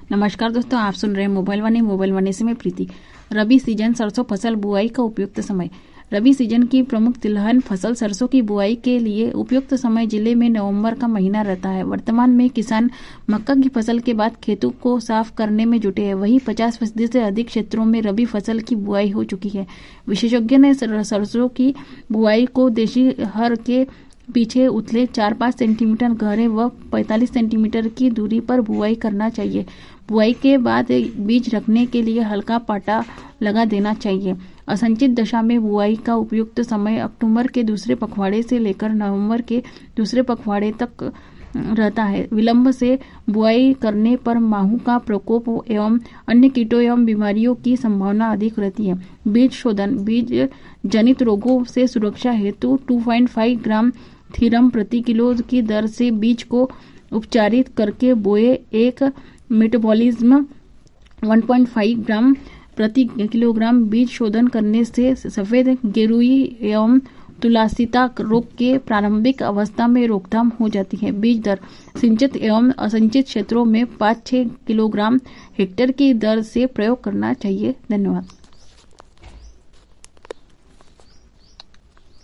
नमस्कार दोस्तों, आप सुन रहे हैं मोबाइल वाणी से मैं प्रीति। रबी सीजन सरसों फसल बुआई का उपयुक्त समय। रबी सीजन की प्रमुख तिलहन फसल सरसों की बुआई के लिए उपयुक्त समय जिले में नवंबर का महीना रहता है। वर्तमान में किसान मक्का की फसल के बाद खेतों को साफ करने में जुटे हैं। वहीं 50% से अधिक क्षेत्रों में रबी फसल की बुआई हो चुकी है। विशेषज्ञ ने सरसों की बुआई को देशी हर के पीछे उथले 4-5 सेंटीमीटर गहरे व 45 सेंटीमीटर की दूरी पर बुआई करना चाहिए। बुआई के बाद बीज रखने के लिए हल्का पाटा लगा देना चाहिए। असंचित दशा में बुआई का उपयुक्त समय अक्टूबर के दूसरे पखवाड़े से लेकर नवंबर के दूसरे पखवाड़े तक रहता है। विलंब से बुआई करने पर माहू का प्रकोप एवं अन्य कीटों एवं बीमारियों की संभावना अधिक रहती है। बीज शोधन। बीज जनित रोगों से सुरक्षा हेतु 2.5 ग्राम थीरम प्रति किलो की दर से बीज को उपचारित करके बोए। एक मेटाबॉलिज्म 1.5 ग्राम प्रति किलोग्राम बीज शोधन करने से सफेद गेरुई एवं तुलासिता रोग के प्रारंभिक अवस्था में रोकथाम हो जाती है। बीज दर। सिंचित एवं असिंचित क्षेत्रों में 5-6 किलोग्राम हेक्टेयर की दर से प्रयोग करना चाहिए। धन्यवाद।